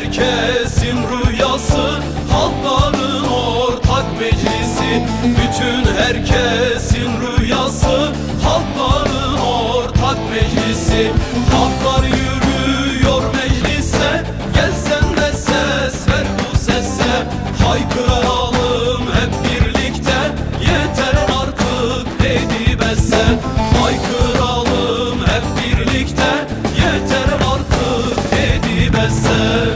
herkesin rüyası, halkların ortak meclisi. Bütün herkesin rüyası, halkların ortak meclisi. Halklar yürüyor meclise, gelsen de ses ver bu sese. Haykıralım hep birlikte, yeter artık dedi besse. Haykıralım hep birlikte, yeter artık dedi besse.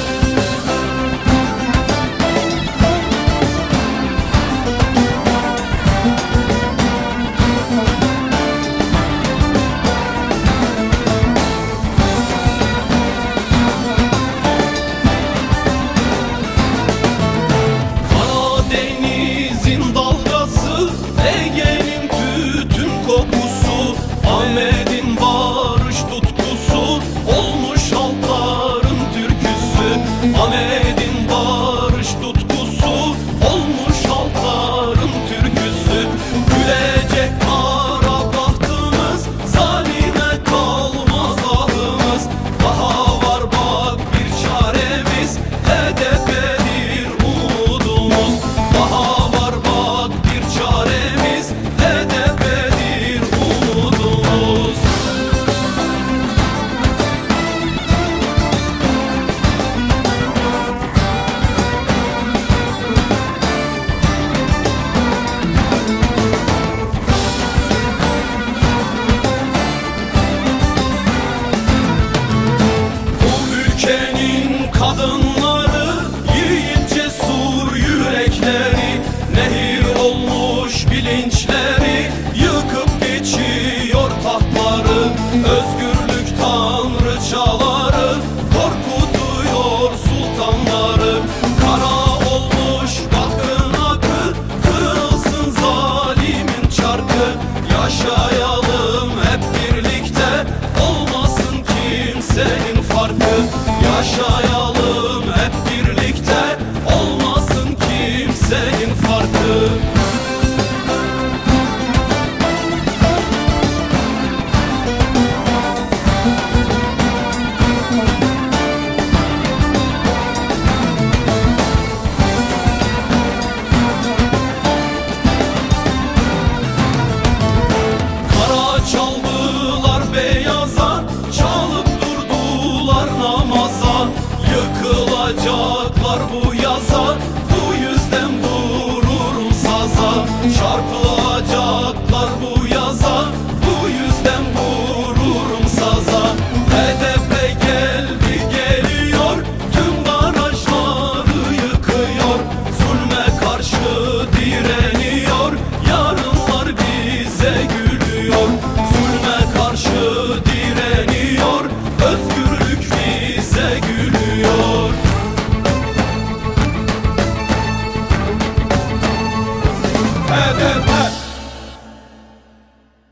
Ege'nin tütün kokusu, Ahmet'in barış tutkusu, olmuş halkların türküsü. Ahmet'in barış tutkusu, olmuş halkların türküsü. Gülecek kara bahtımız, zalime kalmaz ahımız. Daha var bak bir çaremiz, HDP'dir umudumuz. Daha var bak bir çaremiz, HDP'dir umudumuz. Bu ülkenin kadınları, yiğit cesur yürekleri, nehir olmuş bilinçleri, yıkıp geçiyor tahtları. Özgürlük tanrıçaları, korkutuyor sultanları. Kara olmuş bakın akı, kırılsın zalimin çarkı. Yaşayalım hep birlikte, olmasın kimsenin farkı. Yaşayalım hep birlikte, olmasın kimsenin farkı. Kara çaldılar beyaza, çalıp durdular namaza. Yıkılacaklar bu yaza, bu yüzden vururum saza. Çarpılacaklar bu